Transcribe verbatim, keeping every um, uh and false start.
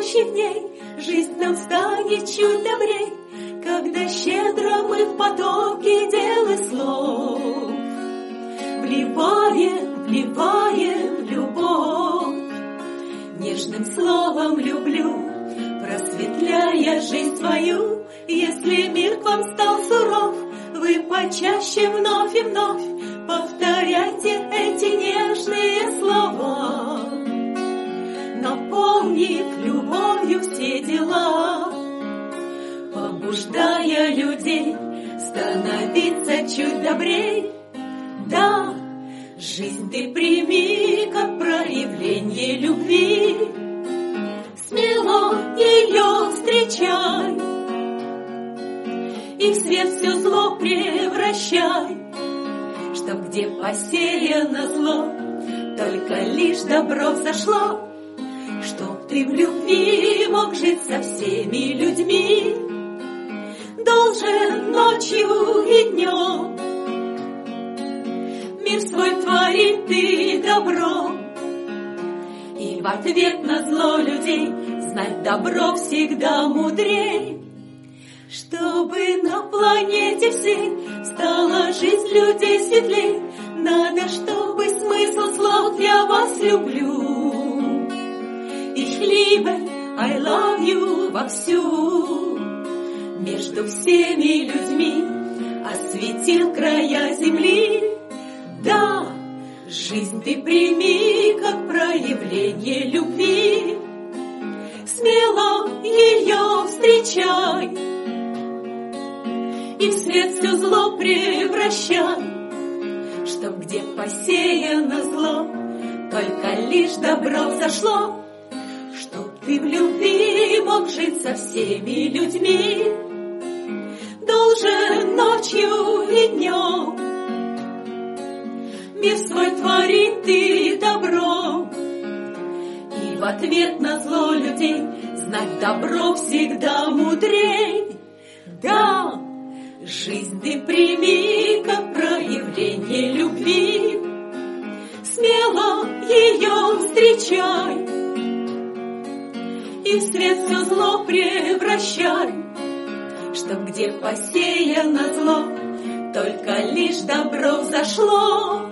грядущих дней жизнь нам станет чуть добрей, когда щедро мы в потоке дел и слов вливаем, вливаем любовь. Нежным словом люблю, просветляя жизнь свою. Если мир к вам стал суров, вы почаще вновь и вновь повторяйте эти нежные слова, наполнив любовью все дела, побуждая людей становиться чуть добрей. Да, жизнь ты прими как проявление любви, смело ее встречай и в свет все зло превращай, чтоб где посеяно зло, только лишь добро взошло, чтоб ты в любви мог жить со всеми людьми, должен ночью и днем мир свой творит ты добро, и в ответ на зло людей знать добро всегда мудрей. Чтобы на планете всей стала жизнь людей светлей, надо, чтобы смысл слов «я вас люблю» «Ich liebe», «I love you» вовсю между всеми людьми осветил края земли. Да, жизнь ты прими как проявление любви, смело ее встречай и в свет все зло превращай, чтоб где посеяно зло, только лишь добро взошло, чтоб ты в любви мог жить со всеми людьми, должен ночью и днем мир свой творит ты добро, и в ответ на зло людей знать добро всегда мудрей. Да, жизнь ты прими как проявление любви, смело ее встречай и в свет все зло превращай, чтоб где посеяно зло, только лишь добро взошло.